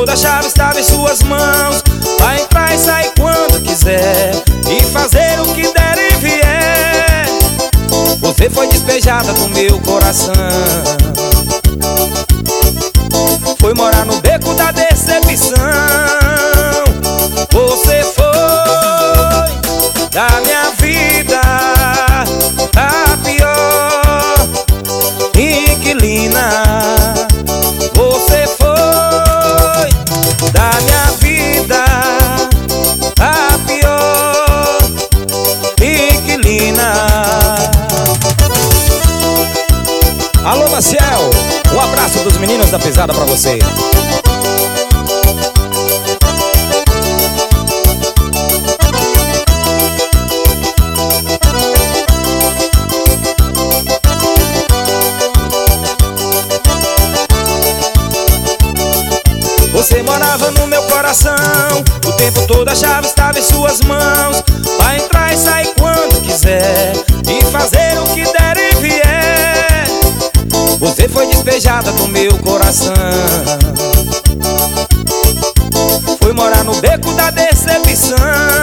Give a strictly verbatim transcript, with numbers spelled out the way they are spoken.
toda a chave estava em suas mãos, vai entrar e sair quando quiser e fazer o que der e vier. Você foi despejada do meu coração, foi morar no beco da decepção. Você foi da minha vida a pior inquilina. Você foi da minha vida a pior inquilina. Alô, Maciel, um abraço dos meninos da Pesada pra você. Você morava no meu coração, o tempo todo a chave estava em suas mãos, vai entrar e sair quando quiser e fazer o que der e vier. Você foi despejada do meu coração, foi morar no beco da decepção.